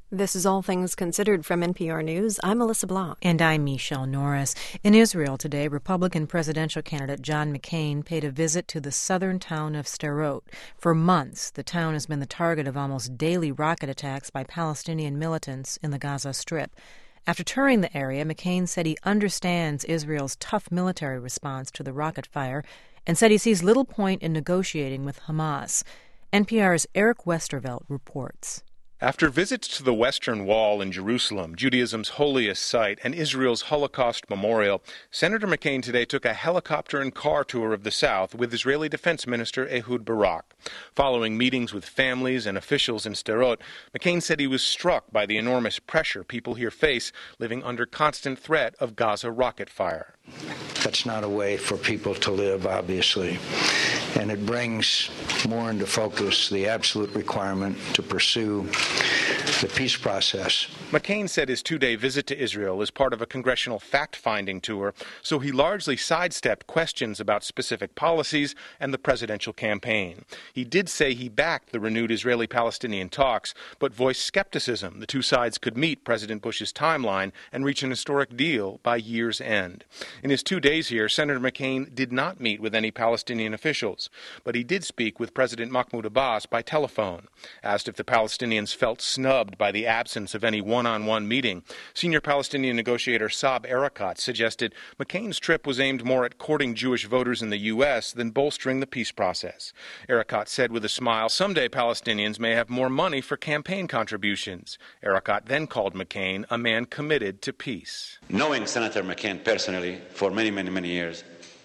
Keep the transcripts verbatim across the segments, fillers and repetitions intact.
This is All Things Considered from N P R News. I'm Melissa Blanc. And I'm Michelle Norris. In Israel today, Republican presidential candidate John McCain paid a visit to the southern town of Sderot. For months, the town has been the target of almost daily rocket attacks by Palestinian militants in the Gaza Strip. After touring the area, McCain said he understands Israel's tough military response to the rocket fire and said he sees little point in negotiating with Hamas. N P R's Eric Westervelt reports. After visits to the Western Wall in Jerusalem, Judaism's holiest site, and Israel's Holocaust Memorial, Senator McCain today took a helicopter and car tour of the South with Israeli Defense Minister Ehud Barak. Following meetings with families and officials in Sderot, McCain said he was struck by the enormous pressure people here face living under constant threat of Gaza rocket fire. That's not a way for people to live, obviously. And it brings more into focus the absolute requirement to pursue the peace process. McCain said his two-day visit to Israel is part of a congressional fact-finding tour, so he largely sidestepped questions about specific policies and the presidential campaign. He did say he backed the renewed Israeli-Palestinian talks, but voiced skepticism the two sides could meet President Bush's timeline and reach an historic deal by year's end. In his two days here, Senator McCain did not meet with any Palestinian officials, but he did speak with President Mahmoud Abbas by telephone. Asked if the Palestinians felt snubbed by the absence of any one-on-one meeting, senior Palestinian negotiator Saeb Erekat suggested McCain's trip was aimed more at courting Jewish voters in the U S than bolstering the peace process. Erekat said with a smile, someday Palestinians may have more money for campaign contributions. Erekat then called McCain a man committed to peace. Knowing Senator McCain personally for many, many, many years,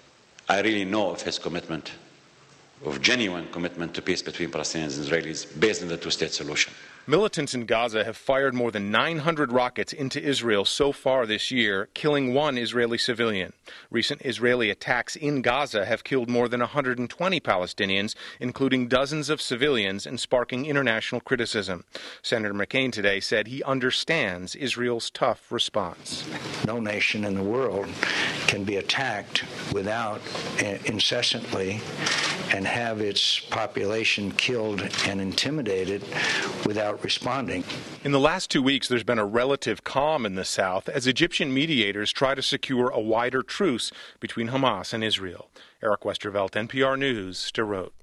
I really know of his commitment, of genuine commitment to peace between Palestinians and Israelis based on the two-state solution. Militants in Gaza have fired more than nine hundred rockets into Israel so far this year, killing one Israeli civilian. Recent Israeli attacks in Gaza have killed more than one hundred twenty Palestinians, including dozens of civilians, and sparking international criticism. Senator McCain today said he understands Israel's tough response. No nation in the world can be attacked without uh, incessantly and have its population killed and intimidated without responding. In the last two weeks, there's been a relative calm in the South as Egyptian mediators try to secure a wider truce between Hamas and Israel. Eric Westervelt, N P R News, Sderot.